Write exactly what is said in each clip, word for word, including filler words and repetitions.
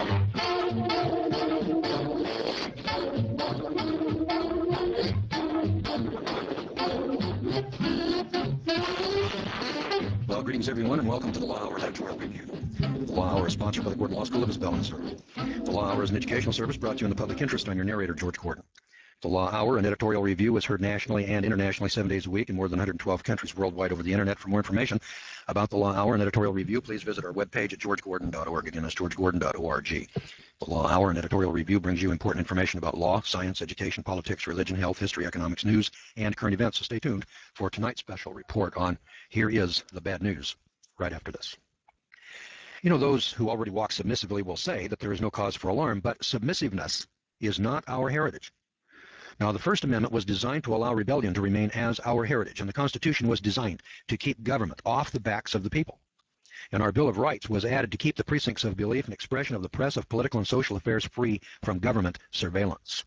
Well, greetings everyone, and welcome to the Law Hour Editorial Review. The Law Hour is sponsored by the Gordon Law School of Isabel, Missouri. The Law Hour is an educational service brought to you in the public interest. I'm your narrator, George Gordon. The Law Hour, an editorial review, is heard nationally and internationally seven days a week in more than one hundred twelve countries worldwide over the internet. For more information about the Law Hour and editorial review, please visit our webpage at george gordon dot org. Again, that's george gordon dot org. The Law Hour and editorial review brings you important information about law, science, education, politics, religion, health, history, economics, news, and current events. So stay tuned for tonight's special report on Here Is the Bad News right after this. You know, those who already walk submissively will say that there is no cause for alarm, but submissiveness is not our heritage. Now, the First Amendment was designed to allow rebellion to remain as our heritage, and the Constitution was designed to keep government off the backs of the people. And our Bill of Rights was added to keep the precincts of belief and expression of the press, of political and social affairs free from government surveillance.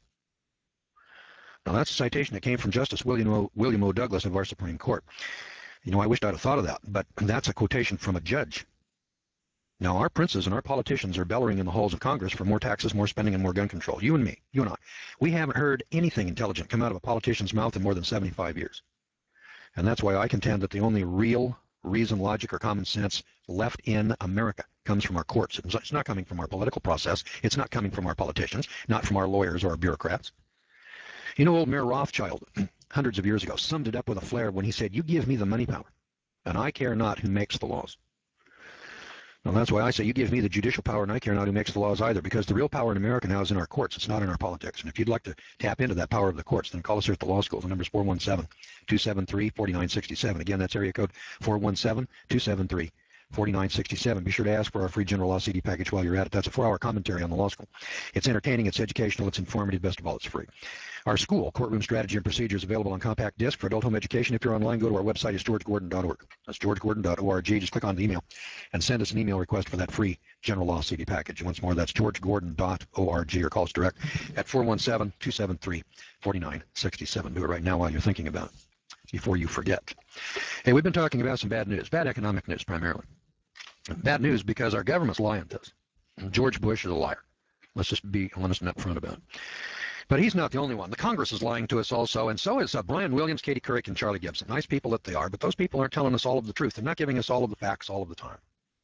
Now, that's a citation that came from Justice William O. William O. Douglas of our Supreme Court. You know, I wished I'd have thought of that, but that's a quotation from a judge. Now, our princes and our politicians are bellowing in the halls of Congress for more taxes, more spending, and more gun control. You and me, you and I, we haven't heard anything intelligent come out of a politician's mouth in more than seventy-five years. And that's why I contend that the only real reason, logic, or common sense left in America comes from our courts. It's not coming from our political process. It's not coming from our politicians, not from our lawyers or our bureaucrats. You know, old Mayor Rothschild, hundreds of years ago, summed it up with a flair when he said, "You give me the money power, and I care not who makes the laws." Well, that's why I say you give me the judicial power, and I care not who makes the laws either, because the real power in America now is in our courts. It's not in our politics. And if you'd like to tap into that power of the courts, then call us here at the law school. The number is four one seven, two seven three, four nine six seven. Again, that's area code four one seven, two seven three, four nine six seven. Be sure to ask for our free general law C D package while you're at it. That's a four-hour commentary on the law school. It's entertaining, it's educational, it's informative. Best of all, it's free. Our school, Courtroom Strategy and Procedure, is available on compact disc for adult home education. If you're online, go to our website. It's george gordon dot org. That's george gordon dot org. Just click on the email and send us an email request for that free general law C D package. Once more, that's george gordon dot org, or call us direct at four one seven, two seven three, four nine six seven. Do it right now while you're thinking about it, before you forget. Hey, we've been talking about some bad news, bad economic news primarily. Bad news because our government's lying to us. George Bush is a liar. Let's just be honest and upfront about it. But he's not the only one. The Congress is lying to us also, and so is uh, Brian Williams, Katie Couric, and Charlie Gibson. Nice people that they are, but those people aren't telling us all of the truth. They're not giving us all of the facts all of the time.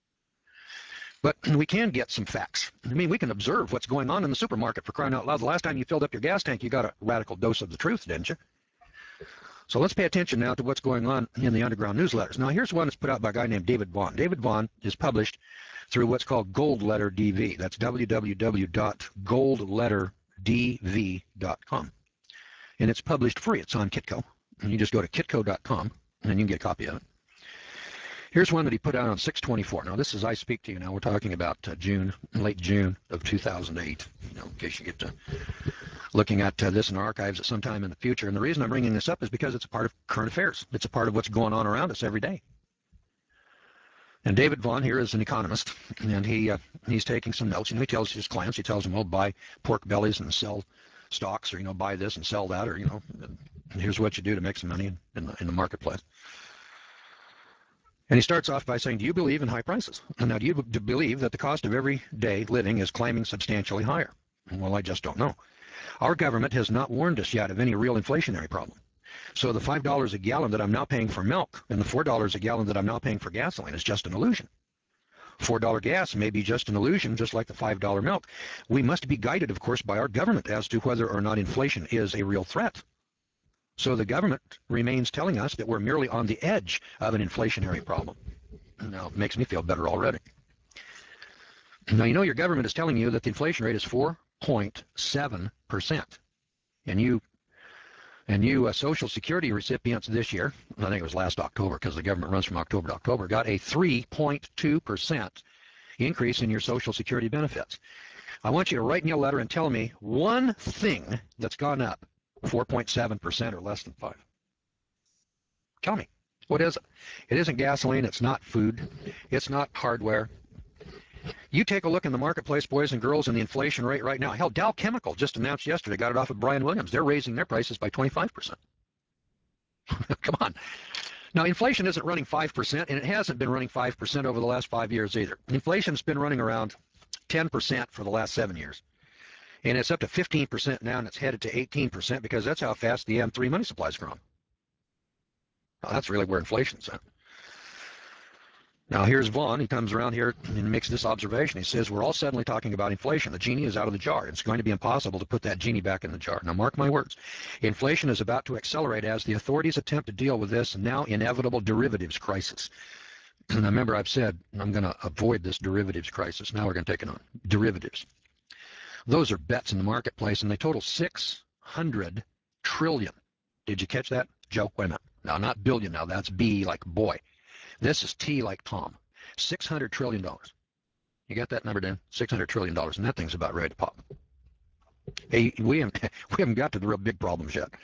But we can get some facts. I mean, we can observe what's going on in the supermarket, for crying out loud. The last time you filled up your gas tank, you got a radical dose of the truth, didn't you? So let's pay attention now to what's going on in the underground newsletters. Now, here's one that's put out by a guy named David Vaughn. David Vaughn is published through what's called Gold Letter D V. That's w w w dot gold letter d v dot com. And it's published free. It's on Kitco. And you just go to kitco dot com, and you can get a copy of it. Here's one that he put out on six twenty-four. Now, this is I Speak to You. Now, we're talking about uh, June, late June of two thousand eight, you know, in case you get to looking at uh, this in archives at some time in the future. And the reason I'm bringing this up is because it's a part of current affairs. It's a part of what's going on around us every day. And David Vaughn here is an economist, and he uh, he's taking some notes. You know, he tells his clients, he tells them, "Well, buy pork bellies and sell stocks, or you know, buy this and sell that, or you know, here's what you do to make some money in, in the in the marketplace." And he starts off by saying, "Do you believe in high prices? And now, do you b- believe that the cost of everyday living is climbing substantially higher?" Well, I just don't know. Our government has not warned us yet of any real inflationary problem. So the five dollars a gallon that I'm now paying for milk and the four dollars a gallon that I'm now paying for gasoline is just an illusion. four dollar gas may be just an illusion, just like the five dollar milk. We must be guided, of course, by our government as to whether or not inflation is a real threat. So the government remains telling us that we're merely on the edge of an inflationary problem. Now, it makes me feel better already. Now, you know your government is telling you that the inflation rate is four point seven percent. And you And you uh, Social Security recipients this year, I think it was last October because the government runs from October to October, got a three point two percent increase in your Social Security benefits. I want you to write me a letter and tell me one thing that's gone up four point seven percent or less than five. Tell me. What is it? It isn't gasoline. It's not food. It's not hardware. You take a look in the marketplace, boys and girls, and the inflation rate right now. Hell, Dow Chemical just announced yesterday, got it off of Brian Williams. They're raising their prices by twenty-five percent. Come on. Now, inflation isn't running five percent, and it hasn't been running five percent over the last five years either. Inflation's been running around ten percent for the last seven years. And it's up to fifteen percent now, and it's headed to eighteen percent because that's how fast the M three money supply is growing. Well, that's really where inflation's at. Now here's Vaughn. He comes around here and makes this observation. He says, we're all suddenly talking about inflation. The genie is out of the jar. It's going to be impossible to put that genie back in the jar. Now mark my words. Inflation is about to accelerate as the authorities attempt to deal with this now inevitable derivatives crisis. And remember, I've said I'm going to avoid this derivatives crisis. Now we're going to take it on. Derivatives. Those are bets in the marketplace, and they total six hundred trillion. Did you catch that? Joe, wait a minute. Now, not billion now. That's B like boy. This is T like Tom. six hundred trillion dollars. You got that number, Dan? six hundred trillion dollars, and that thing's about ready to pop. Hey, we haven't, we haven't got to the real big problems yet.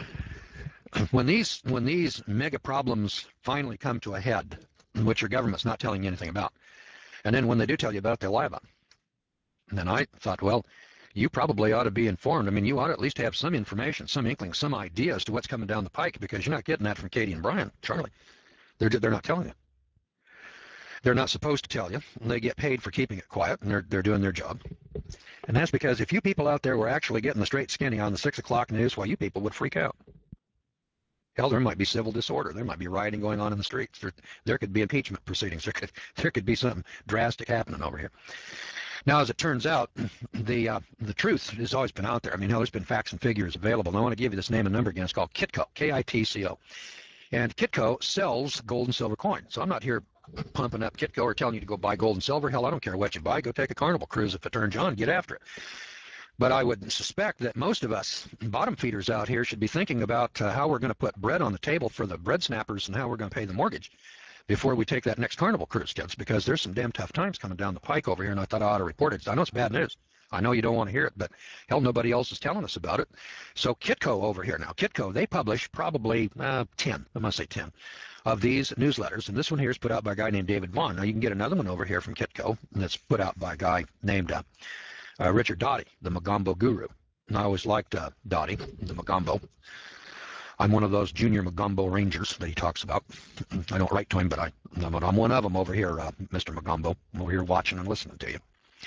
When these, when these mega problems finally come to a head, which your government's not telling you anything about, and then when they do tell you about it, they lie about it. And then I thought, well, you probably ought to be informed. I mean, you ought to at least have some information, some inkling, some idea as to what's coming down the pike, because you're not getting that from Katie and Brian, Charlie. They're, they're not telling you. They're not supposed to tell you. They get paid for keeping it quiet, and they're, they're doing their job. And that's because if you people out there were actually getting the straight skinny on the six o'clock news, well, you people would freak out. Hell, there might be civil disorder. There might be rioting going on in the streets. There, there could be impeachment proceedings. There could, there could be something drastic happening over here. Now, as it turns out, the uh, the truth has always been out there. I mean, hell, there's been facts and figures available. And I want to give you this name and number again. It's called Kitco, K I T C O. And Kitco sells gold and silver coin. So I'm not here pumping up Kitco or telling you to go buy gold and silver. Hell, I don't care what you buy. Go take a Carnival cruise if it turns on. Get after it. But I would suspect that most of us bottom feeders out here should be thinking about uh, how we're going to put bread on the table for the bread snappers and how we're going to pay the mortgage before we take that next Carnival cruise, kids, because there's some damn tough times coming down the pike over here, and I thought I ought to report it. I know it's bad news. I know you don't want to hear it, but hell, nobody else is telling us about it. So Kitco over here now, Kitco, they publish probably uh, ten, I must say ten, of these newsletters, and this one here is put out by a guy named David Vaughn. Now you can get another one over here from Kitco that's put out by a guy named uh, uh, Richard Dotty, the Magombo guru. And I always liked uh, Dotty, the Magombo. I'm one of those junior Magombo Rangers that he talks about. I don't write to him, but I, I'm one of them over here, uh, Mister Magombo. I'm over here watching and listening to you.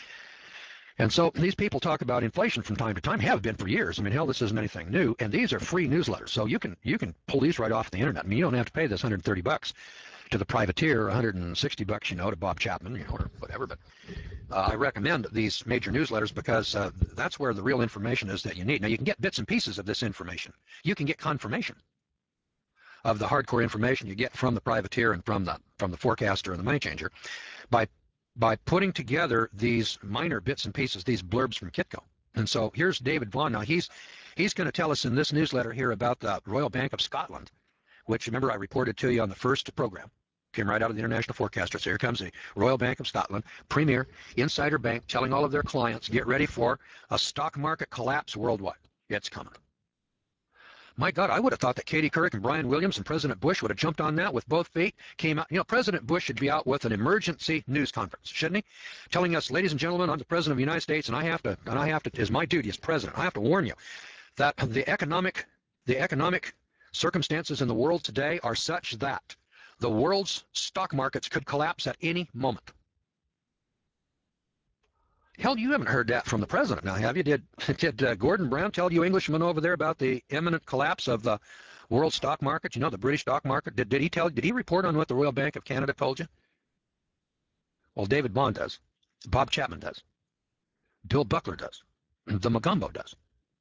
And so these people talk about inflation from time to time, have been for years. I mean, hell, this isn't anything new. And these are free newsletters, so you can you can pull these right off the internet. I mean, you don't have to pay this one hundred thirty bucks to the privateer, one hundred sixty bucks, you know, to Bob Chapman, you know, or whatever. But uh, I recommend these major newsletters because uh, that's where the real information is that you need. Now, you can get bits and pieces of this information. You can get confirmation of the hardcore information you get from the privateer and from the from the forecaster and the money changer by by putting together these minor bits and pieces, these blurbs from Kitco. And so here's David Vaughn. Now he's he's going to tell us in this newsletter here about the Royal Bank of Scotland, which remember I reported to you on the first program. Came right out of the International Forecaster. So here comes the Royal Bank of Scotland, premier insider bank, telling all of their clients, get ready for a stock market collapse worldwide. It's coming. My God, I would have thought that Katie Couric and Brian Williams and President Bush would have jumped on that with both feet, came out. You know, President Bush should be out with an emergency news conference, shouldn't he? Telling us, ladies and gentlemen, I'm the President of the United States, and I have to, and I have to, as my duty as President, I have to warn you that the economic, the economic circumstances in the world today are such that the world's stock markets could collapse at any moment. Hell, you haven't heard that from the president now, have you? Did did uh, Gordon Brown tell you Englishmen over there about the imminent collapse of the world stock market? You know, the British stock market. Did did he tell? Did he report on what the Royal Bank of Canada told you? Well, David Bond does. Bob Chapman does. Bill Buckler does. The Magombo does.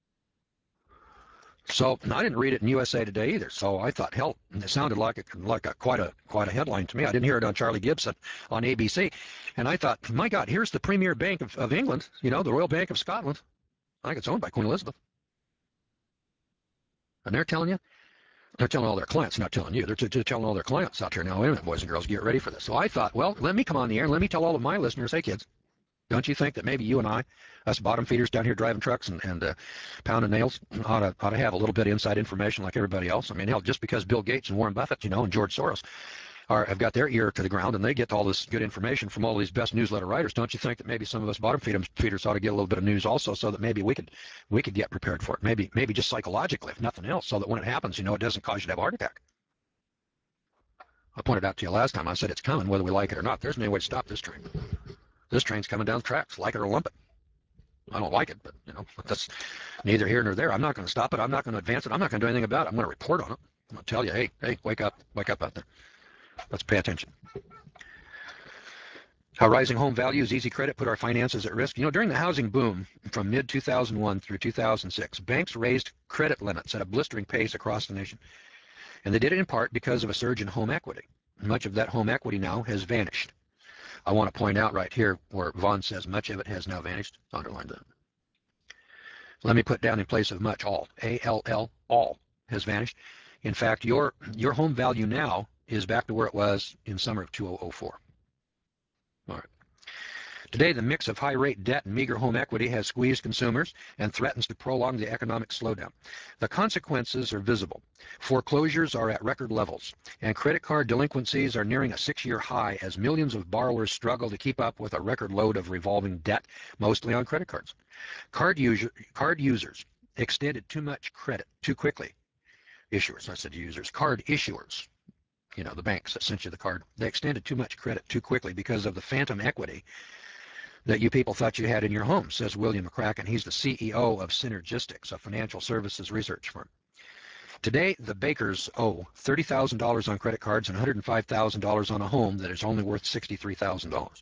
So I didn't read it in U S A Today either. So I thought, hell, it sounded like a like a quite a quite a headline to me. I didn't hear it on Charlie Gibson on A B C, and I thought, my God, here's the Premier Bank of, of England. You know, the Royal Bank of Scotland. I think it's owned by Queen Elizabeth, and they're telling you, they're telling all their clients, not telling you. They're, t- they're telling all their clients out there now. Wait a minute, boys and girls, get ready for this. So I thought, well, let me come on the air and let me tell all of my listeners, hey kids, don't you think that maybe you and I, us bottom feeders down here driving trucks and, and uh, pounding nails, ought to, ought to have a little bit of inside information like everybody else? I mean, hell, just because Bill Gates and Warren Buffett, you know, and George Soros are, have got their ear to the ground and they get all this good information from all these best newsletter writers, don't you think that maybe some of us bottom feeders ought to get a little bit of news also so that maybe we could we could get prepared for it? Maybe maybe just psychologically, if nothing else, so that when it happens, you know, it doesn't cause you to have a heart attack. I pointed out to you last time, I said it's coming whether we like it or not. There's no way to stop this train. This train's coming down the tracks, like it or lump it. I don't like it, but you know, that's neither here nor there. I'm not going to stop it. I'm not going to advance it. I'm not going to do anything about it. I'm going to report on it. I'm going to tell you, hey, hey, wake up, wake up out there. Let's pay attention. How rising home values, easy credit put our finances at risk. You know, during the housing boom from mid two thousand one through two thousand six, banks raised credit limits at a blistering pace across the nation. And they did it in part because of a surge in home equity. Much of that home equity now has vanished. I want to point out right here where Vaughn says much of it has now vanished. Underline that. Let me put down in place of much, all. A L L, all has vanished. In fact, your your home value now is back to where it was in summer of two thousand four. All right. Today, the mix of high-rate debt and meager home equity has squeezed consumers and threatens to prolong the economic slowdown. The consequences are visible. Foreclosures are at record levels, and credit card delinquencies are nearing a six-year high as millions of borrowers struggle to keep up with a record load of revolving debt, mostly on credit cards. Card, user, card users extended too much credit too quickly. Issuers, I said users, card issuers, you know, the banks that sent you the card, they extended too much credit too quickly because of the phantom equity that you people thought you had in your home, says William McCracken. He's the C E O of Synergistics, a financial services research firm. Today, the Bakers owe thirty thousand dollars on credit cards and one hundred five thousand dollars on a home that is only worth sixty-three thousand dollars.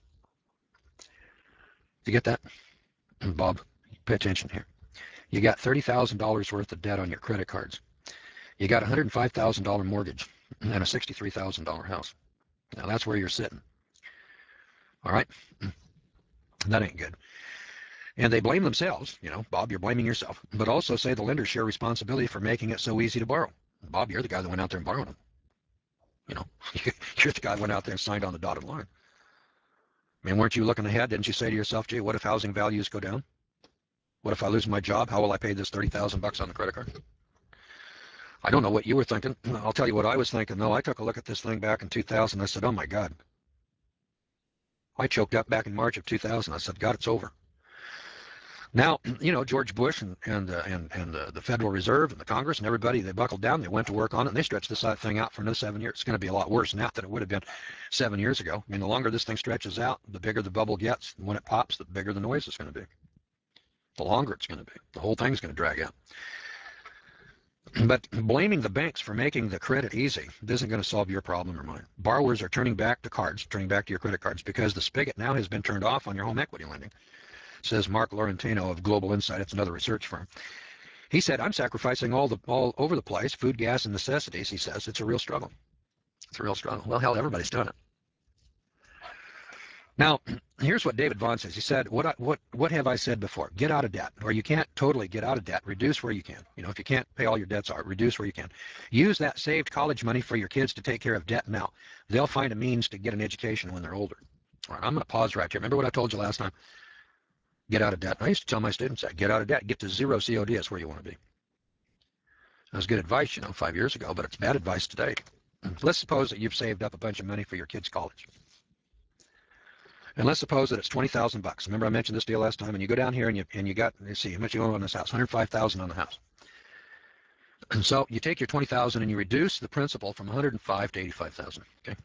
You get that? Bob, pay attention here. You got thirty thousand dollars worth of debt on your credit cards. You got a one hundred five thousand dollars mortgage and a sixty-three thousand dollars house. Now that's where you're sitting. All right? That ain't good. And they blame themselves, you know, Bob, you're blaming yourself, but also say the lenders share responsibility for making it so easy to borrow. Bob, you're the guy that went out there and borrowed them. You know, you're the guy that went out there and signed on the dotted line. I mean, weren't you looking ahead? Didn't you say to yourself, gee, what if housing values go down? What if I lose my job? How will I pay this thirty thousand bucks on the credit card? I don't know what you were thinking. I'll tell you what I was thinking, though. I took a look at this thing back in two thousand. I said, oh, my God. I choked up back in March of two thousand. I said, God, it's over. Now, you know, George Bush and and uh, and, and uh, the Federal Reserve and the Congress and everybody, they buckled down. They went to work on it, and they stretched this thing out for another seven years. It's going to be a lot worse now than it would have been seven years ago. I mean, the longer this thing stretches out, the bigger the bubble gets. And when it pops, the bigger the noise is going to be. The longer it's going to be. The whole thing's going to drag out. But blaming the banks for making the credit easy isn't going to solve your problem or mine. Borrowers are turning back to cards, turning back to your credit cards, because the spigot now has been turned off on your home equity lending, says Mark Laurentino of Global Insight. It's another research firm. He said, I'm sacrificing all the all over the place, food, gas, and necessities. He says it's a real struggle. It's a real struggle. Well, hell, everybody's done it. Now, here's what David Vaughn says. He said, what, I, what, what have I said before? Get out of debt, or you can't totally get out of debt. Reduce where you can. You know, if you can't pay all your debts out, reduce where you can. Use that saved college money for your kids to take care of debt now. They'll find a means to get an education when they're older. All right, I'm going to pause right here. Remember what I told you last time? Get out of debt. I used to tell my students that. Get out of debt. Get to zero C O D. That's where you want to be. That was good advice, you know, five years ago, but it's bad advice today. Let's suppose that you've saved up a bunch of money for your kids' college. And let's suppose that it's twenty thousand bucks. Remember I mentioned this deal last time, and you go down here and you and you got, let's see, how much you owe on this house? one hundred five thousand on the house. And so you take your twenty thousand and you reduce the principal from one hundred five to eighty-five thousand. Okay.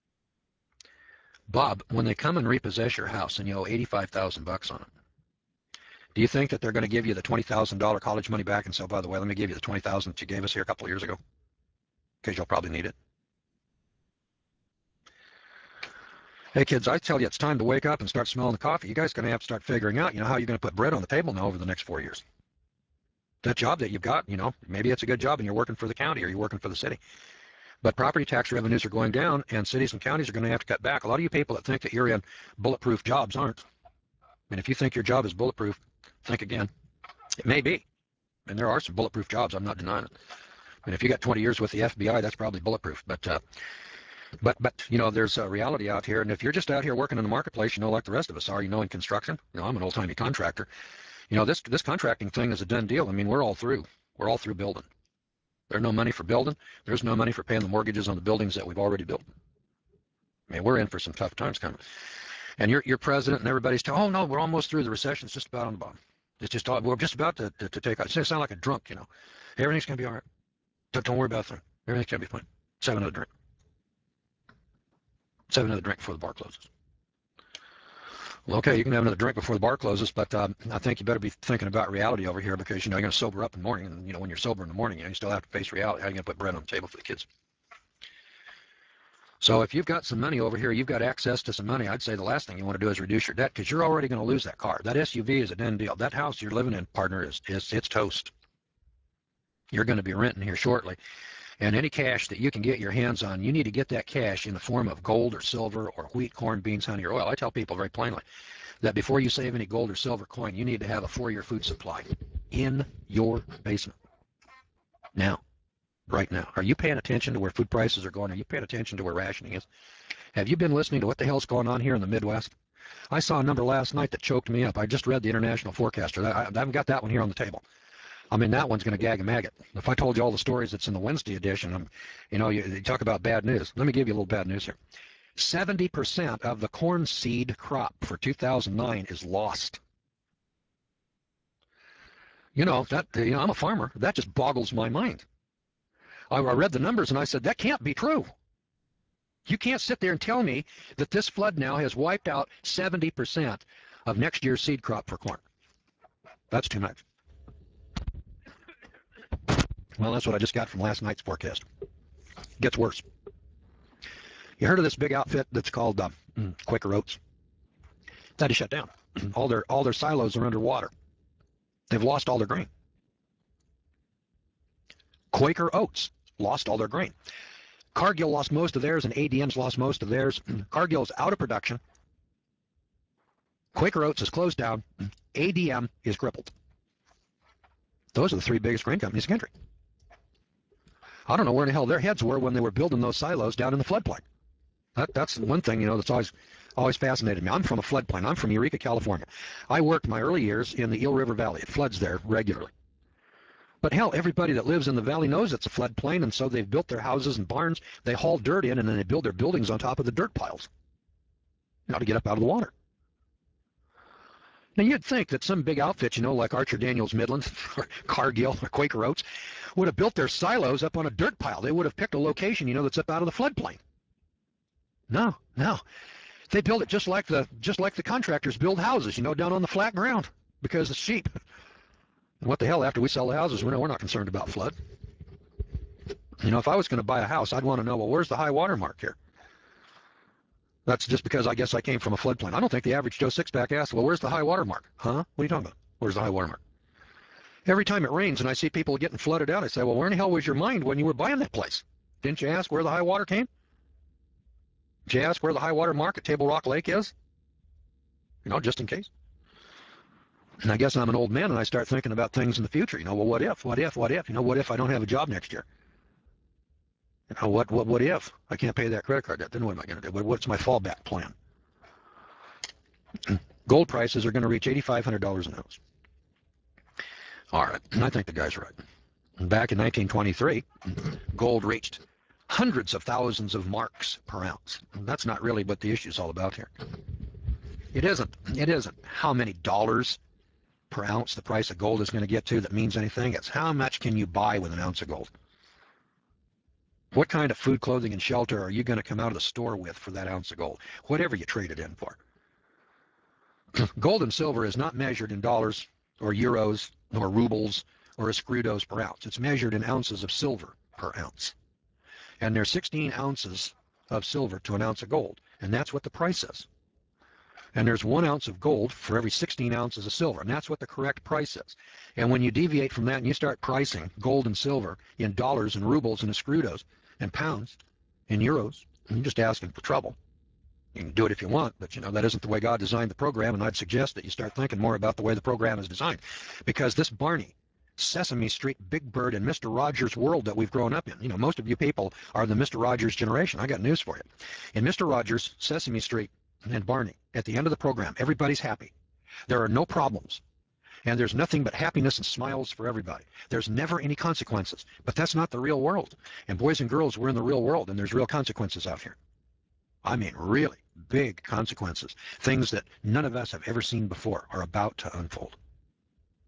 Bob, when they come and repossess your house and you owe eighty-five thousand bucks on it, do you think that they're going to give you the twenty thousand dollars college money back and say, oh, by the way, let me give you the twenty thousand dollars that you gave us here a couple of years ago? Because you'll probably need it. Hey, kids, I tell you, it's time to wake up and start smelling the coffee. You guys are going to have to start figuring out, you know, how you're going to put bread on the table now over the next four years. That job that you've got, you know, maybe it's a good job and you're working for the county or you're working for the city. But property tax revenues are going down and cities and counties are going to have to cut back. A lot of you people that think that you're in bulletproof jobs aren't. And if you think your job is bulletproof, think again. It may be. And there are some bulletproof jobs. I'm not denying it. And if you got twenty years with the F B I, that's probably bulletproof. But uh, But, but you know, there's a reality out here. And if you're just out here working in the marketplace, you know, like the rest of us are, you know, in construction, you know, I'm an old-timey contractor. You know, this this contracting thing is a done deal. I mean, we're all through. We're all through building. There's no money for building. There's no money for paying the mortgages on the buildings that we've already built. I mean, we're in for some tough times coming. And your your president and everybody's telling, oh, no, we're almost through. The recession's just about on the bottom. It's just, we're just about to, to, to take out. It's going to sound like a drunk, you know. Everything's going to be all right. Don't, don't worry about a thing. Everything's going to be fine. Let's have another drink. Let's have another drink before the bar closes. Okay, you can have another drink before the bar closes, but um, I think you better be thinking about reality over here because, you know, you're going to sober up in the morning. And, you know, when you're sober in the morning, you know, you still have to face reality. How are you going to put bread on the table for the kids? So if you've got some money over here, you've got access to some money, I'd say the last thing you want to do is reduce your debt because you're already going to lose that car. That S U V is a done deal. That house you're living in, partner, is, is it's toast. You're going to be renting here shortly. And any cash that you can get your hands on, you need to get that cash in the form of gold or silver or wheat, corn, beans, honey, or oil. I tell people very plainly that before you save any gold or silver coin, you need to have a four-year food supply in your basement. Now, right now, are you paying attention to where food prices are going? Are you paying attention to where rationing is? Have you been listening to what the hell's going on here in the Midwest? I saw a number last night that choked me up. I just read the International Forecaster. I haven't got that one here on the table. I mean, that one's going to gag a maggot. If I told you all the stories that's in the Wednesday edition, I'm, you know, you, you talk about bad news. Let me give you a little bad news here. seventy percent of the corn seed crop for two thousand nine is lost. You know, that, you know, I'm a farmer. That just boggles my mind. I, I read the numbers and I said, that can't be true. You can't sit there and tell me that this flood now has wiped out seventy percent of next year's seed crop for corn. That's too much. Well, that's what I just got from last night's forecast. Gets worse. You heard of this big outfit that's called uh, Quaker Oats? It's had to shut down. all their all their silos are underwater. They've lost all their grain. Quaker Oats lost all their grain. Cargill lost most of theirs, and A D M's lost most of theirs. Cargill's out of production. Quaker Oats is closed down. A D M is crippled. Those are the three biggest grain companies in the country. I don't know where in the hell their heads were when they were building those silos down in the floodplain. That, that's one thing, you know, that's always always fascinated me. I'm from a floodplain. I'm from Eureka, California. I worked my early years in the Eel River Valley. It floods there regularly. But hell, everybody that lives in the valley knows it's a floodplain, and so they've built their houses and barns. They haul dirt in, and then they build their buildings on top of the dirt piles, you know, to get up out of the water. Now, you'd think that some big outfit, you know, like Archer Daniels Midland or Cargill or Quaker Oats, would have built their silos up on a dirt pile. They would have picked a location, you know, that's up out of the floodplain. No, no. They build it just like the just like the contractors build houses, you know, down on the flat ground because it's cheap. And what the hell, after we sell the houses, we're not, we're not concerned about flood. You know, if I was going to buy a house, I'd want to know, well, where's the high water mark here? That's just because I guess I came from a floodplain. I don't think the average Joe Sixpack asks, well, where's the high water mark? Huh? What are you talking about? Where's the high water mark? Every time it rains and I see people getting flooded out, I say, well, where in the hell was your mind when you were buying that place? Didn't you ask where the high water came? Did you ask where the high water mark at Table Rock Lake is? You know, just in case. And I guess I'm an old man and I start thinking about things in the future. You know, well, what if, what if, what if? You know, what if I don't have a job next year? You know, what, what, what if I can't pay that credit card debt? Then what am I going to do? What's my fallback plan? Gold prices are going to reach eighty-five hundred dollars an ounce. All right, I think the guy's right. Back in nineteen twenty-three, gold reached hundreds of thousands of marks per ounce. That's not really what the issue's all about here. It isn't. It isn't how many dollars per ounce the price of gold is going to get to that means anything. It's how much can you buy with an ounce of gold. What kind of food, clothing, and shelter are you going to come out of the store with for that ounce of gold? Whatever you trade it in for. Gold and silver is not measured in dollars or euros or rubles or escudos per ounce. It's measured in ounces of silver per ounce. And there's sixteen ounces of silver to an ounce of gold. And that's what the price is. And there's one ounce of gold for every sixteen ounces of silver. And that's what the correct price is. And when you deviate from that and you start pricing gold and silver in dollars and rubles and escudos and pounds and euros, you're just asking for trouble. You can do it if you want, but you know that isn't the way God designed the program, and I'd suggest that you start thinking more about the way the program is designed. Because this Barney, Sesame Street, Big Bird, and Mister Rogers world that we've grown up in, you know, most of you people are the Mister Rogers generation. I got news for you. In Mister Rogers, Sesame Street, and Barney, at the end of the program, everybody's happy. There are no problems. And there's nothing but happiness and smiles for everybody. There's never any consequences. But that's not the real world. And boys and girls, we're in the real world, and there's real consequences out here. I mean, really big consequences. Things that none of us have ever seen before are about to unfold.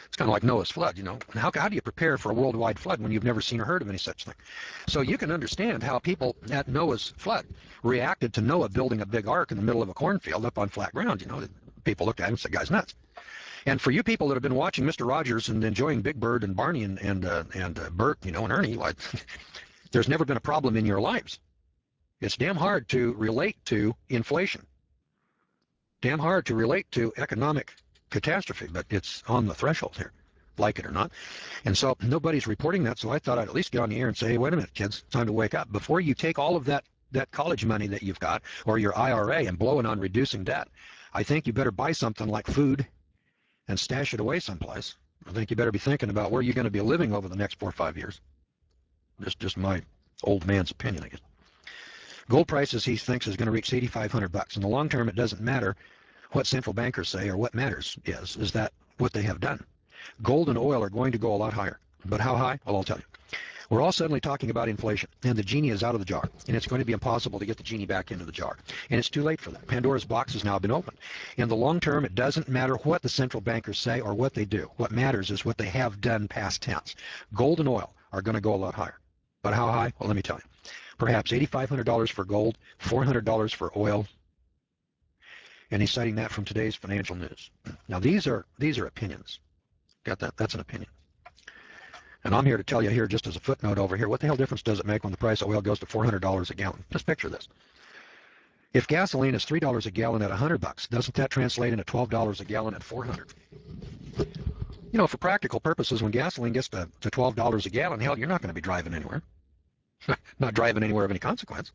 It's kind of like Noah's flood, you know. How, how do you prepare for a worldwide flood when you've never seen or heard of any such thing? So you can understand how people at Noah's flood reacted to Noah building a big ark in the middle of a cornfield up on flat ground. You know, people looked at him and said, "Guy's nuts." And for you people that have been watching Mister Rogers and enjoying Big Bird and Barney and and uh, and uh, Bert, you know, and Ernie, like, there's never been a problem in your lives. It's damn hard to relate to inflation. Damn hard to relate to economic catastrophe, but it's on the threshold here, like it or not. And so nobody's reporting that, so I thought I'd at least get on the air and say, hey, wait a minute, kids, time to wake up. Before you take all of that, that college money that you've got or your I R A and blow it on reducing debt, I think you better buy something like food and stash it away someplace. I think you better be thinking about where you're going to be living over the next four or five years. Just, just my old man's opinion, I guess. Gold prices, he thinks, is going to reach eighty-five hundred bucks. In the long term, it doesn't matter what central bankers say, or what matters is, is that what they have done. Gold and oil are going to go a lot higher. But how high? Well, I'll tell you. We're all suddenly talking about inflation, and the genie is out of the jar, and it's going to be impossible to get the genie back into the jar. And it's too late for that. Pandora's box has now been opened. In the long term, it doesn't matter what the central bankers say or what they do. What matters is what they have done past tense. Gold and oil are going to go a lot higher. But how high? Well, let me tell you. Perhaps eighty-five hundred dollars for gold, four hundred dollars for oil, and he's citing that from today's financial news. Now, these are these are opinions. Got that? That's an opinion. And I'm here to tell you here, just as a footnote over here, what the hell difference does it make when the price of oil goes to four hundred dollars a gallon? Just picture this. If gasoline is three dollars a gallon at one hundred bucks, doesn't that translate into twelve dollars a gallon at four hundred? You know, for practical purposes, when gasoline gets to, to twelve dollars a gallon, hell, you're not going to be driving anywhere. Not driving anywhere of any consequence.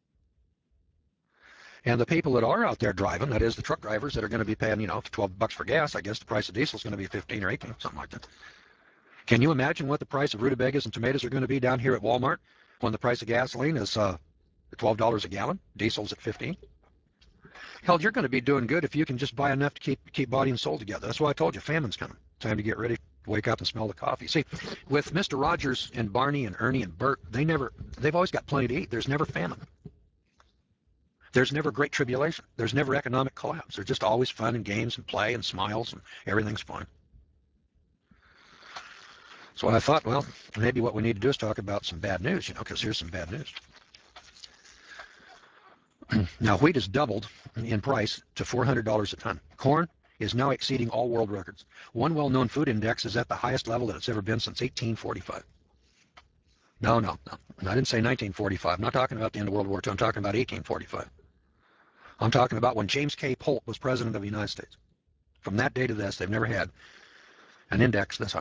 And the people that are out there driving, that is the truck drivers that are going to be paying, you know, twelve bucks for gas, I guess the price of diesel is going to be fifteen or eighteen, something like that. Can you imagine what the price of rutabagas and tomatoes are going to be down here at Walmart when the price of gasoline is uh, twelve dollars a gallon, diesel's at fifteen? Hell, you're going to be doing good if you can just buy enough to keep keep body and soul together. That's why I told you, famine's coming. Time to get ready. Wake up and smell the coffee. See, with Mister Rogers and Barney and Ernie and Bert, they never, they've always got plenty to eat. There's never famine. There's never great tribulation. There's never economic collapse. There's just always fun and games and play and smiles and everything's fine. So I thought, well, maybe what we need to do is talk about some bad news, you know, because here's some bad news. Now, wheat has doubled in price to four hundred dollars a ton. Corn is now exceeding all world records. One well-known food index is at the highest level that it's ever been since eighteen forty-five. No, no, no. I didn't say nineteen forty-five. I'm not talking about the end of World War Two. I'm talking about eighteen forty-five. I'm talking about when James K. Polk was president of the United States. From that day to this, they've never had an index this high.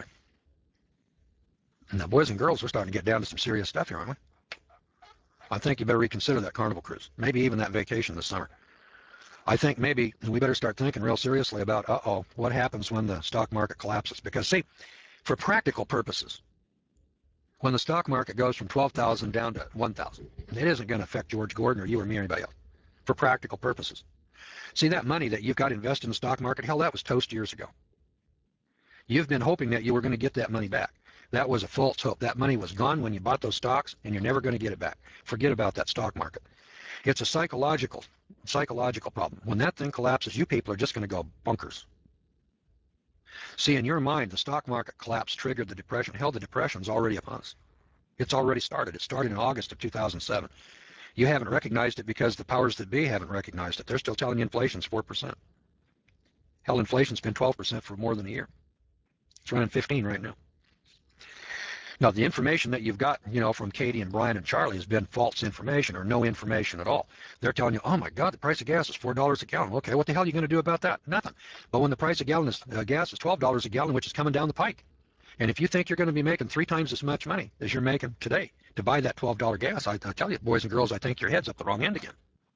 Now, boys and girls, we're starting to get down to some serious stuff here, aren't we? I think you better reconsider that Carnival cruise, maybe even that vacation this summer. I think maybe we better start thinking real seriously about, uh-oh, what happens when the stock market collapses? Because, see, for practical purposes, when the stock market goes from twelve thousand down to one thousand, it isn't going to affect George Gordon or you or me or anybody else, for practical purposes. See, that money that you've got invested in the stock market, hell, that was toast years ago. You've been hoping that you were going to get that money back. That was a false hope. That money was gone when you bought those stocks, and you're never going to get it back. Forget about that stock market. It's a psychological, psychological problem. When that thing collapses, you people are just going to go bunkers. See, in your mind, the stock market collapse triggered the Depression. Hell, the Depression's already upon us. It's already started. It started in August of two thousand seven. You haven't recognized it because the powers that be haven't recognized it. They're still telling you inflation's four percent. Hell, inflation's been twelve percent for more than a year. It's running fifteen right now. Now, the information that you've got, you know, from Katie and Brian and Charlie has been false information or no information at all. They're telling you, oh my God, the price of gas is four dollars a gallon. Okay, what the hell are you going to do about that? Nothing. But when the price of gallon is, uh, gas is twelve dollars a gallon, which is coming down the pike, and if you think you're going to be making three times as much money as you're making today to buy that twelve dollar gas, I, I tell you, boys and girls, I think your head's up the wrong end again.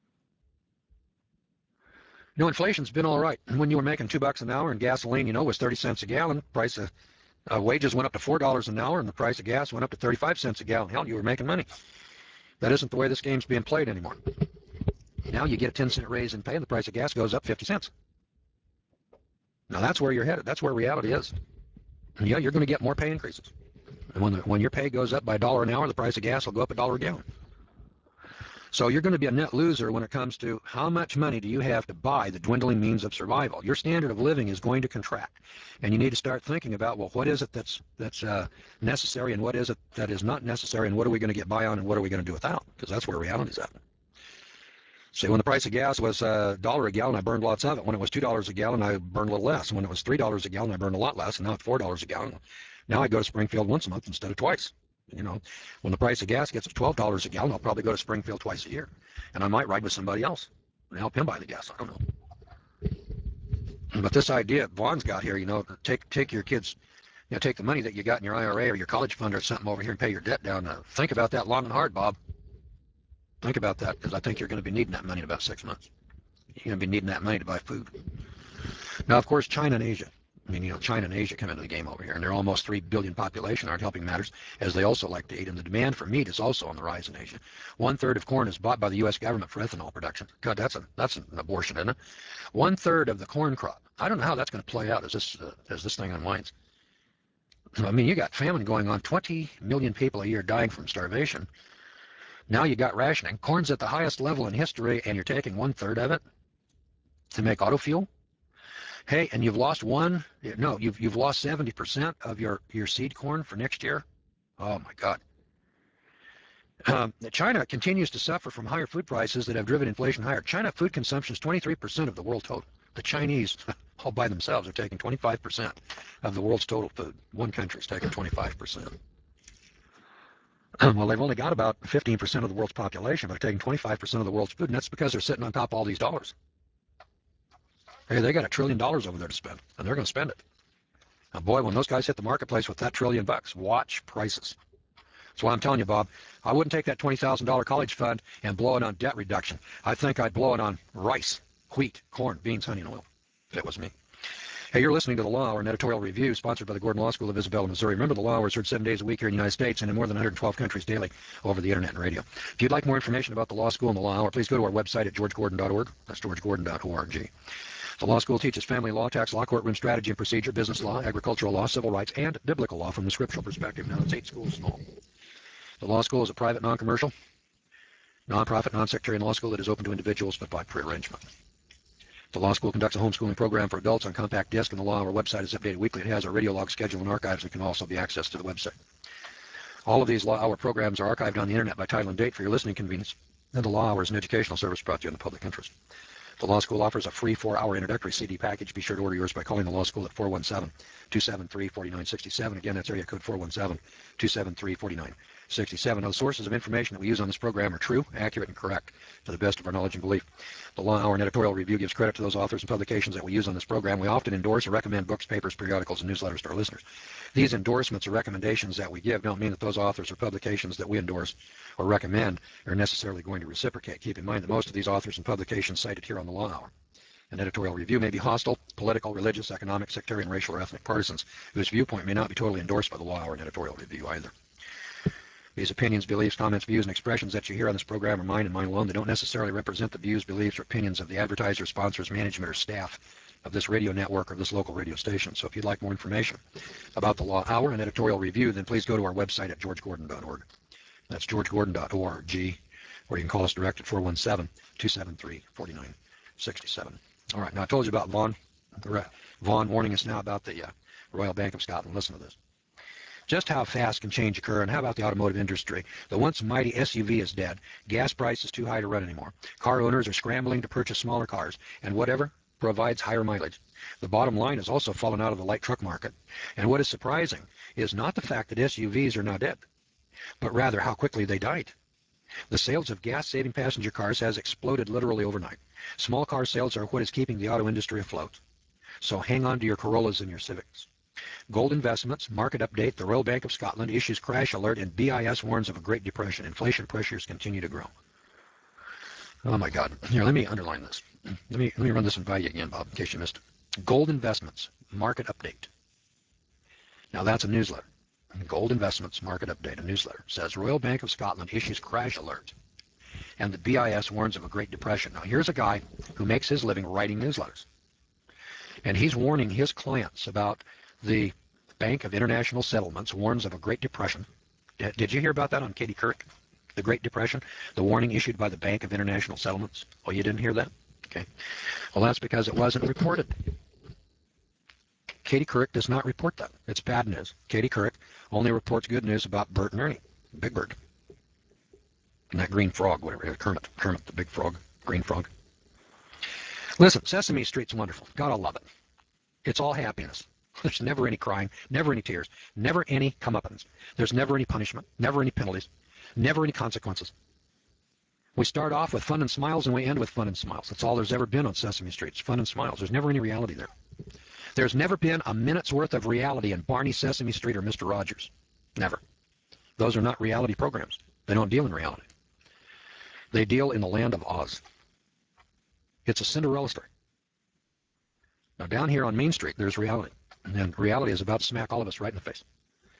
You know, inflation's been all right. When you were making two bucks an hour and gasoline, you know, was thirty cents a gallon, price of Uh, wages went up to four dollars an hour, and the price of gas went up to thirty-five cents a gallon. Hell, you were making money. That isn't the way this game's being played anymore. Now you get a ten cent raise in pay, and the price of gas goes up fifty cents. Now that's where you're headed. That's where reality is. And yeah, you're going to get more pay increases. And when, the, when your pay goes up by a dollar an hour, the price of gas will go up a dollar a gallon. So you're going to be a net loser when it comes to how much money do you have to buy the dwindling means of survival. Your standard of living is going to contract, and you need to start thinking about, well, what is it that's that's uh, necessary, and what is it that is not necessary, and what are we going to get by on, and what are we going to do without? Because that's where reality is at. See, when the price of gas was a dollar a gallon, I burned lots of it. When it was two dollars a gallon, I burned a little less. When it was three dollars a gallon, I burned a lot less. And now it's four dollars a gallon. Now I go to Springfield once a month instead of twice. You know, when the price of gas gets to twelve dollars a gallon, I'll probably go to Springfield twice a year. And I might ride with somebody else and help him buy the gas. I don't know. But this idea Vaughn's got here, you know, take take your kids, you know, take the money that you got in your I R A or your college fund or something over here and pay your debt down. Uh, think about that long and hard, Bob. Think about that, because I think you're going to be needing that money in about six months. You're going to be needing that money to buy food. Now, of course, China and Asia. I mean, you know, China and Asia come into the game over here, and they're almost three billion population, aren't helping matters, as they also like to eat, and the demand for meat is also on the rise in Asia. One third of corn is bought by the U S government for ethanol production. God, that's a that's an abortion, isn't it? One third of the corn crop. I don't know how that's going to play out as this uh, as this thing unwinds. I mean, you got famine going on, twenty million people a year dying from starvation. Now you got rationing. Corn's at the highest level in history, and you're taking one third of it to make auto fuel. Hey, and you've lost one, no, you've you've lost seventy percent of your, your seed corn for next year. Oh my God. Um, China continues to suffer from higher food prices that have driven inflation higher. China food consumption is twenty-three percent of the world total. The Chinese, all by themselves, are taking twenty-five percent of the world's total food. One country's taking twenty-five percent. Well, they've only got about fifteen percent of the world's population, but they're taking twenty-five percent of the world's food, and that's because they're sitting on top of all these dollars. Hey, they got a trillion dollars over there to spend, and they're going to spend it. Now, boy, when those guys hit the marketplace with that trillion bucks, watch prices. That's why I'm telling you, Bob, I wouldn't take that twenty thousand dollar college fund and blow it on debt reduction. I think I'd blow it on rice, wheat, corn, beans, honey, and oil, if it was me. Hey, you're listening to The Law Hour, an editorial review sponsored by the Gordon Law School of Isabella, Missouri. Remember, The Law Hour is heard seven days a week here in the United States and in more than one hundred twelve countries daily over the internet and radio. If you'd like more information about the law school and the Law Hour, please go to our website at george gordon dot org. That's george gordon dot org. The law school teaches family law, tax law, courtroom strategy and procedure, business law, agricultural law, civil rights, and biblical law from the scriptural perspective. Now, it's eight schools small. The law school is a private, non-commercial, non-profit, non-sectarian law school that is open to individuals but by pre-arrangement. The law school conducts a homeschooling program for adults on compact disc, and the Law Hour website is updated weekly. It has a radio log schedule and archives that can also be accessed to the website. All of these Law Hour programs are archived on the internet by title and date for your listening convenience, and the Law Hour is an educational service brought to you in the public interest. The Law School offers a free four-hour introductory C D package. Be sure to order yours by calling the Law School at four one seven, two seven three, four nine six seven. Again, that's area code four one seven, two seven three, four nine six seven. Now, the sources of information that we use on this program are true, accurate, and correct to the best of our knowledge and belief. The Law Hour and editorial review gives credit to those authors and publications that we use on this program. We often endorse or recommend books, papers, periodicals, and newsletters to our listeners. These endorsements or recommendations that we give don't mean that those authors or publications that we endorse or recommend are necessarily going to reciprocate. Keep in mind that most of these authors and publications cited here on the Law Hour an editorial review may be hostile, political, religious, economic, sectarian, racial, or ethnic partisans, whose viewpoint may not be totally endorsed by the Law Hour and editorial review either. These opinions, beliefs, comments, views, and expressions that you hear on this program are mine and mine alone. They don't necessarily represent the views, beliefs, or opinions of the advertisers, sponsors, management, or staff of this radio network or this local radio station. So if you'd like more information about the Law Hour and editorial review, then please go to our website at george gordon dot org. That's george gordon dot org, or you can call us direct at four one seven, two seven three, four nine six seven. All right, now I told you about Vaughan. Vaughan warning us now about the uh, Royal Bank of Scotland. Listen to this. Just how fast can change occur, and how about the automotive industry? The once mighty S U V is dead. Gas price is too high to run anymore. Car owners are scrambling to purchase smaller cars, and whatever provides higher mileage. The bottom line has also fallen out of the light truck market. And what is surprising is not the fact that S U Vs are now dead, but rather how quickly they died. The sales of gas-saving passenger cars has exploded literally overnight. Small car sales are what is keeping the auto industry afloat. So hang on to your Corollas and your Civics. Gold Investments, market update, the Royal Bank of Scotland issues crash alert, and B I S warns of a Great Depression. Inflation pressures continue to grow. Oh my God. Here, let me underline this. Let me, let me run this by you again, Bob, in case you missed it. Gold Investments, market update. Now that's a newsletter. Gold Investments Market Update, a newsletter, says Royal Bank of Scotland issues crash alert, and the B I S warns of a Great Depression. Now here's a guy who makes his living writing newsletters, and he's warning his clients about the Bank of International Settlements warns of a Great Depression. Did you hear about that on Katie Couric? The Great Depression, the warning issued by the Bank of International Settlements. Oh, you didn't hear that? Okay. Well, that's because it wasn't reported. Katie Couric does not report that. It's bad news. Katie Couric only reports good news about Bert and Ernie, Big Bird, and that green frog, whatever it is, Kermit, Kermit the big frog, green frog. Listen, Sesame Street's wonderful. God, I love it. It's all happiness. There's never any crying, never any tears, never any comeuppance. There's never any punishment, never any penalties, never any consequences. We start off with fun and smiles, and we end with fun and smiles. That's all there's ever been on Sesame Street. It's fun and smiles. There's never any reality there. There's never been a minute's worth of reality in Barney, Sesame Street, or Mister Rogers. Never. Those are not reality programs. They don't deal in reality. They deal in the land of Oz. It's a Cinderella story. Now, down here on Main Street, there's reality. And reality is about to smack all of us right in the face.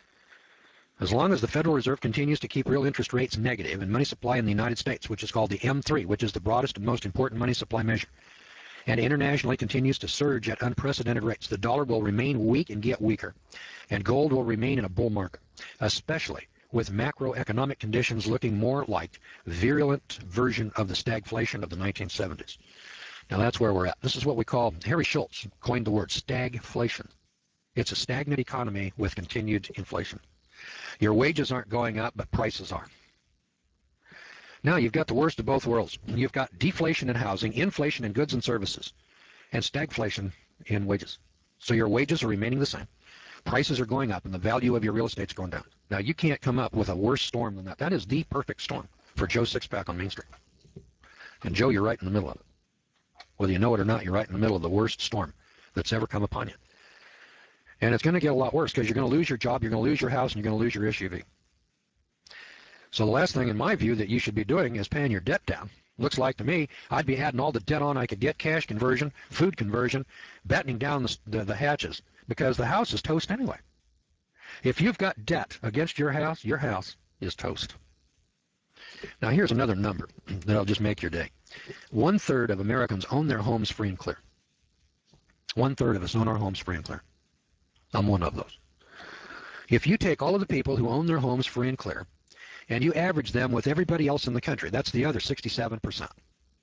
As long as the Federal Reserve continues to keep real interest rates negative and money supply in the United States, which is called the M three, which is the broadest and most important money supply measure, and internationally continues to surge at unprecedented rates, the dollar will remain weak and get weaker, and gold will remain in a bull market, especially with macroeconomic conditions looking more like virulent version of the stagflation of the nineteen seventies. Now that's where we're at. This is what we call, Harry Schultz coined the word stagflation. It's a stagnant economy with continued inflation. Your wages aren't going up, but prices are. Now you've got the worst of both worlds. You've got deflation in housing, inflation in goods and services, and stagflation in wages. So your wages are remaining the same. Prices are going up, and the value of your real estate's going down. Now you can't come up with a worse storm than that. That is the perfect storm for Joe Sixpack on Main Street. And Joe, you're right in the middle of it. Whether you know it or not, you're right in the middle of the worst storm that's ever come upon you. And it's going to get a lot worse because you're going to lose your job, you're going to lose your house, and you're going to lose your S U V. So the last thing, in my view, that you should be doing is paying your debt down. Looks like to me, I'd be adding all the debt on I could get, cash conversion, food conversion, battening down the, the, the hatches, because the house is toast anyway. If you've got debt against your house, your house is toast. Now here's another number that'll just make your day. One third of Americans own their homes free and clear. One third of us own our homes free and clear. I'm one of those. If you take all of the people who own their homes free and clear, and you average them with everybody else in the country, that's the other sixty-seven percent.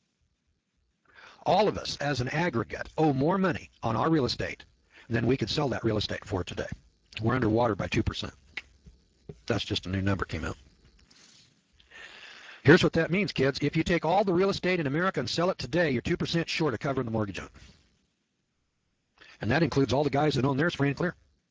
All of us, as an aggregate, owe more money on our real estate than we could sell that real estate for today. We're underwater by two percent. That's just a new number came out. Here's what that means, kids. If you take all the real estate in America and sell it today, you're two percent short of covering the mortgage on it. And that includes all the guys that own theirs free and clear.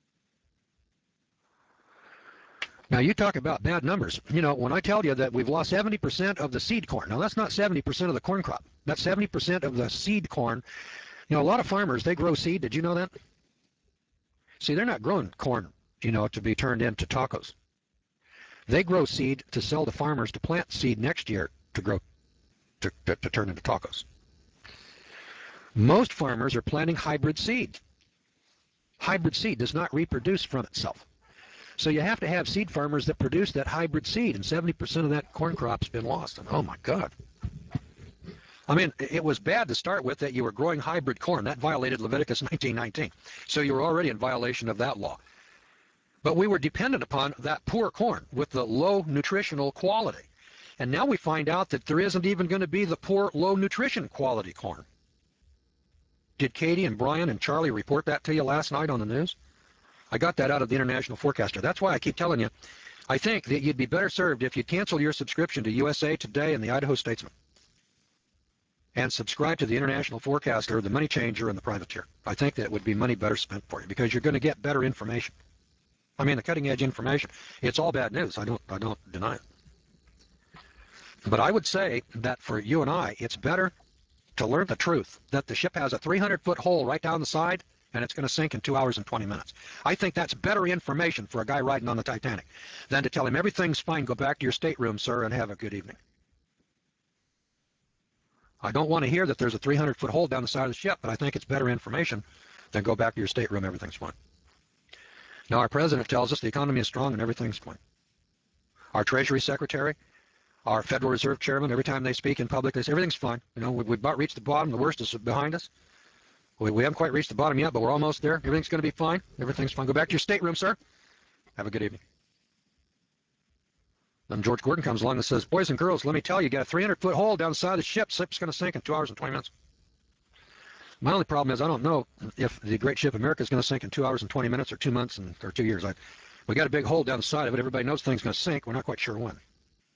Now, you talk about bad numbers. You know, when I tell you that we've lost seventy percent of the seed corn, now that's not seventy percent of the corn crop. That's seventy percent of the seed corn. You know, a lot of farmers, they grow seed. Did you know that? See, they're not growing corn, you know, to be turned into tacos. They grow seed to sell to farmers to plant seed next year to grow, to, to, to turn into tacos. Most farmers are planting hybrid seed. Hybrid seed does not reproduce from itself. So you have to have seed farmers that produce that hybrid seed, and seventy percent of that corn crop's been lost. And oh my God. I mean, it was bad to start with that you were growing hybrid corn. That violated Leviticus nineteen nineteen. So you were already in violation of that law. But we were dependent upon that poor corn with the low nutritional quality. And now we find out that there isn't even going to be the poor, low nutrition quality corn. Did Katie and Brian and Charlie report that to you last night on the news? I got that out of the International Forecaster. That's why I keep telling you, I think that you'd be better served if you'd cancel your subscription to U S A Today and the Idaho Statesman and subscribe to the International Forecaster, the Money Changer, and the Privateer. I think that it would be money better spent for you because you're going to get better information. I mean, the cutting edge information. It's all bad news. I don't, I don't deny it. But I would say that for you and I, it's better to learn the truth that the ship has a three hundred foot hole right down the side and it's going to sink in two hours and twenty minutes. I think that's better information for a guy riding on the Titanic than to tell him everything's fine, go back to your stateroom, sir, and have a good evening. I don't want to hear that there's a three hundred foot hole down the side of the ship, but I think it's better information than go back to your stateroom, everything's fine. Now, our president tells us the economy is strong and everything's fine. Our Treasury Secretary, our Federal Reserve Chairman, every time they speak in public, they say everything's fine. You know, we've about reached the bottom. The worst is behind us. We, we haven't quite reached the bottom yet, but we're almost there. Everything's going to be fine. Everything's fine. Go back to your stateroom, sir. Have a good evening. Then George Gordon comes along and says, boys and girls, let me tell you, you got a three hundred foot hole down the side of the ship. Ship's going to sink in two hours and twenty minutes. My only problem is I don't know if the great ship America is going to sink in two hours and twenty minutes or two months and, or two years. I, we got a big hole down the side of it. Everybody knows the thing's going to sink. We're not quite sure when.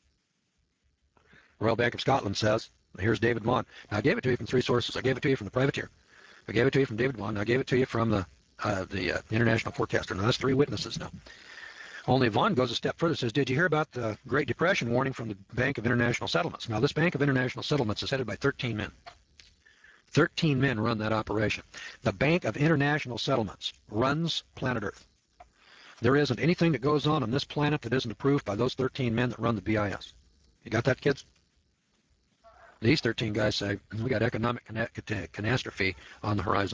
Royal Bank of Scotland says, here's David Vaughan. Now, I gave it to you from three sources. I gave it to you from the privateer. I gave it to you from David Vaughan. I gave it to you from the, uh, the uh, International Forecaster. Now, that's three witnesses now. Only Vaughan goes a step further, says, did you hear about the Great Depression warning from the Bank of International Settlements? Now, this Bank of International Settlements is headed by thirteen men. thirteen men run that operation. The Bank of International Settlements runs planet Earth. There isn't anything that goes on on this planet that isn't approved by those thirteen men that run the B I S. You got that, kids? These thirteen guys say, we got economic catastrophe on the horizon.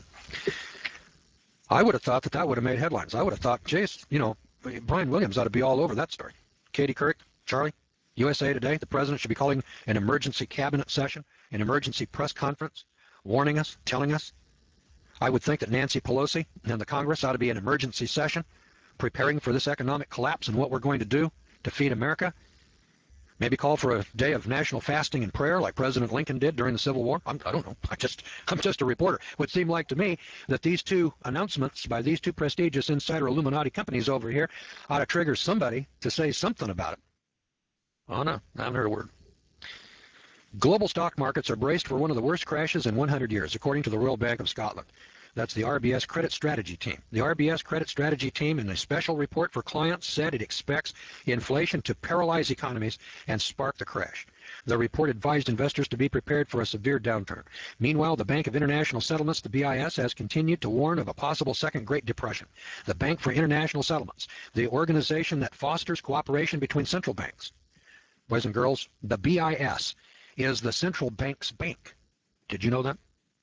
I would have thought that that would have made headlines. I would have thought, Jace, you know, Brian Williams ought to be all over that story. Katie Couric, Charlie, U S A Today, the president should be calling an emergency cabinet session, an emergency press conference, warning us, telling us. I would think that Nancy Pelosi and the Congress ought to be an emergency session, preparing for this economic collapse and what we're going to do to feed America. Maybe call for a day of national fasting and prayer like President Lincoln did during the Civil War. I'm, I don't know. I just, I'm just a reporter. It would seem like to me that these two announcements by these two prestigious insider Illuminati companies over here ought to trigger somebody to say something about it. Oh, no. I haven't heard a word. Global stock markets are braced for one of the worst crashes in one hundred years, according to the Royal Bank of Scotland. That's the R B S Credit Strategy Team. The R B S Credit Strategy Team, in a special report for clients, said it expects inflation to paralyze economies and spark the crash. The report advised investors to be prepared for a severe downturn. Meanwhile, the Bank of International Settlements, the B I S, has continued to warn of a possible second Great Depression. The Bank for International Settlements, the organization that fosters cooperation between central banks. Boys and girls, the B I S is the central bank's bank. Did you know that?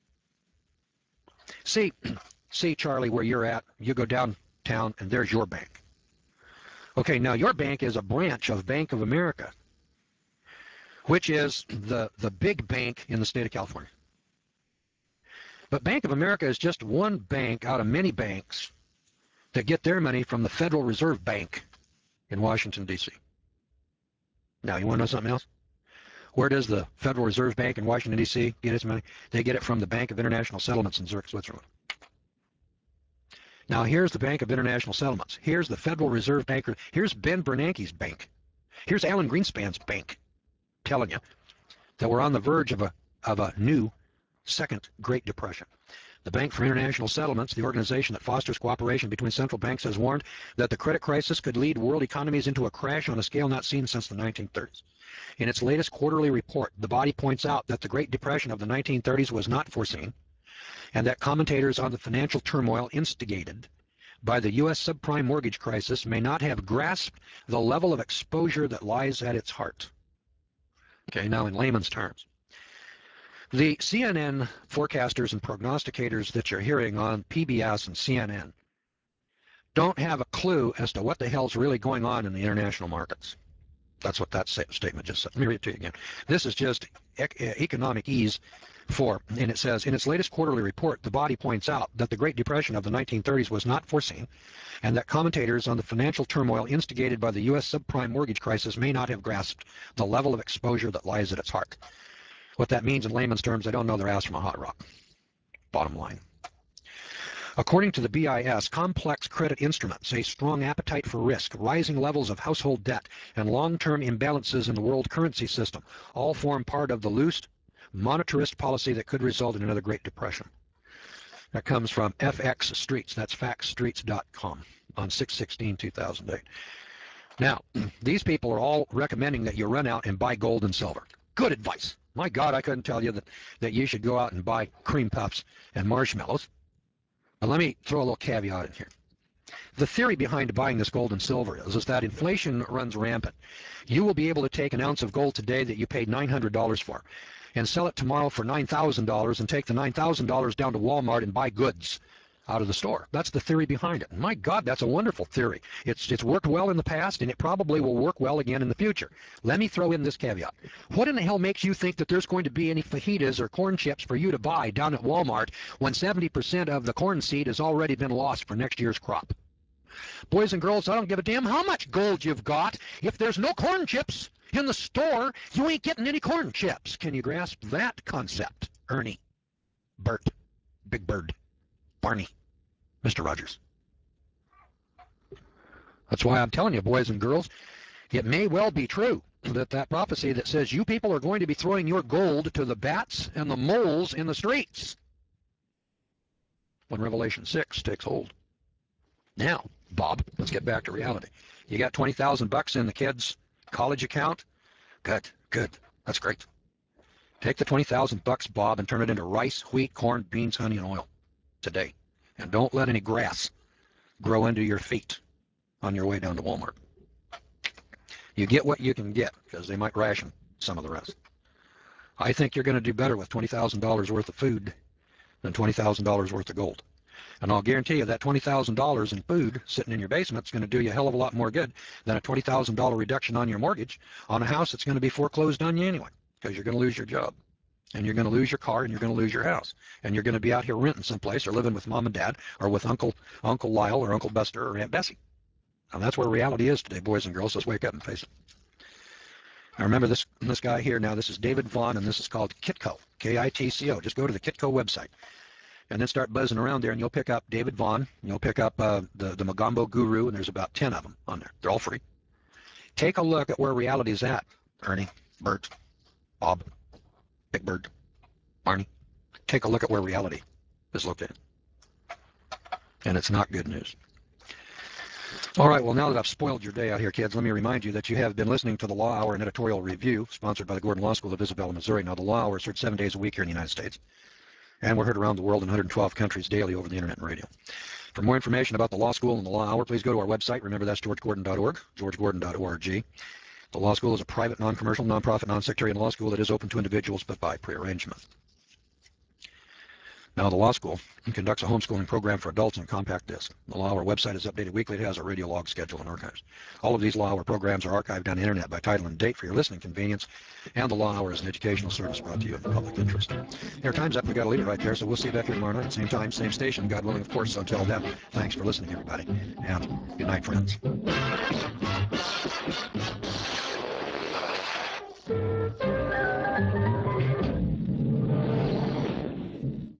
See, see, Charlie, where you're at, you go downtown and there's your bank. Okay, now your bank is a branch of Bank of America, which is the, the big bank in the state of California. But Bank of America is just one bank out of many banks that get their money from the Federal Reserve Bank in Washington, D C. Now, you want to know something else? Where does the Federal Reserve Bank in Washington, D C get its money? They get it from the Bank of International Settlements in Zurich, Switzerland. Now, here's the Bank of International Settlements. Here's the Federal Reserve Bank. Here's Ben Bernanke's bank. Here's Alan Greenspan's bank. Telling you that we're on the verge of a, of a new second Great Depression. The Bank for International Settlements, the organization that fosters cooperation between central banks, has warned that the credit crisis could lead world economies into a crash on a scale not seen since the nineteen thirties. In its latest quarterly report, the body points out that the Great Depression of the nineteen thirties was not foreseen, and that commentators on the financial turmoil instigated by the U S subprime mortgage crisis may not have grasped the level of exposure that lies at its heart. Okay, now in layman's terms, the C N N forecasters and prognosticators that you're hearing on P B S and C N N don't have a clue as to what the hell's really going on in the international markets. That's what that statement just said. Let me read it to you again. This is just ec economic ease for, and it says, in its latest quarterly report, the body points out that the Great Depression of the nineteen thirties was not foreseen, and that commentators on the financial turmoil instigated by the U S subprime mortgage crisis may not have grasped the level of exposure that lies at its heart. What that means in layman's terms, I don't know their ass from a hot rock. Bottom line. According to the B I S, complex credit instruments, a strong appetite for risk, rising levels of household debt, and long-term imbalances in the world currency system all form part of the loose, monetarist policy that could result in another Great Depression. That comes from F X Streets. That's facts streets dot com on six sixteen two thousand eight. Now, these people are all recommending that you run out and buy gold and silver. Good advice. My God, I couldn't tell you that, that you should go out and buy cream puffs and marshmallows. But let me throw a little caveat in here. The theory behind buying this gold and silver is, is that inflation runs rampant. You will be able to take an ounce of gold today that you paid nine hundred dollars for and sell it tomorrow for nine thousand dollars and take the nine thousand dollars down to Walmart and buy goods out of the store. That's the theory behind it. And my God, that's a wonderful theory. It's, it's worked well in the past, and it probably will work well again in the future. Let me throw in this caveat. What in the hell makes you think that there's going to be any fajitas or corn chips for you to buy down at Walmart when seventy percent of the corn seed has already been lost for next year's crop? Boys and girls, I don't give a damn how much gold you've got. If there's no corn chips in the store, you ain't getting any corn chips. Can you grasp that concept? Ernie, Bert, Big Bird, Barney, Mister Rogers. That's why I'm telling you, boys and girls, it may well be true that that prophecy that says you people are going to be throwing your gold to the bats and the moles in the streets when Revelation six takes hold. Now, Bob, let's get back to reality. You got twenty thousand bucks in the kid's college account? Good, good. That's great. Take the twenty thousand bucks, Bob, and turn it into rice, wheat, corn, beans, honey, and oil today. And don't let any grass grow under your feet on your way down to Walmart. You get what you can get, because they might ration some of the rest. I think you're going to do better with twenty thousand dollars worth of food than twenty thousand dollars worth of gold. And I'll guarantee you that twenty thousand dollars in food sitting in your basement is going to do you a hell of a lot more good than a twenty thousand dollars reduction on your mortgage on a house that's going to be foreclosed on you anyway, because you're going to lose your job, and you're going to lose your car, and you're going to lose your house, and you're going to be out here renting someplace or living with mom and dad or with Uncle Uncle Lyle or Uncle Buster or Aunt Bessie. And that's where reality is today, boys and girls. Let's wake up and face it. Now remember this this guy here now, this is David Vaughn, and this is called Kitco, K I T C O. Just go to the Kitco website and then start buzzing around there, and you'll pick up David Vaughn, and you'll pick up uh, the, the Mogambo Guru, and there's about ten of them on there. They're all free. Take a look at where reality is at, Ernie, Bert, Bob, Big Bird, Barney. Take a look at where reality is located. And it's not good news. All right, well, now that I've spoiled your day out here, kids, let me remind you that you have been listening to the Law Hour, an editorial review sponsored by the Gordon Law School of Isabella, Missouri. Now, the Law Hour is heard seven days a week here in the United States, and we're heard around the world in one hundred twelve countries daily over the internet and radio. For more information about the Law School and the Law Hour, please go to our website. Remember, that's george gordon dot org, george gordon dot org. The Law School is a private, non-commercial, non-profit, non-sectarian law school that is open to individuals, but by prearrangement. Now, the Law School conducts a homeschooling program for adults on compact disc. The Law Hour website is updated weekly. It has a radio log schedule and archives. All of these Law Hour programs are archived on the internet by title and date for your listening convenience, and the Law Hour is an educational service brought to you in the public interest. Their time's up. We've got to leave it right there, so we'll see you back here tomorrow night. Same time, same station, God willing, of course. Until then, thanks for listening, everybody, and good night, friends.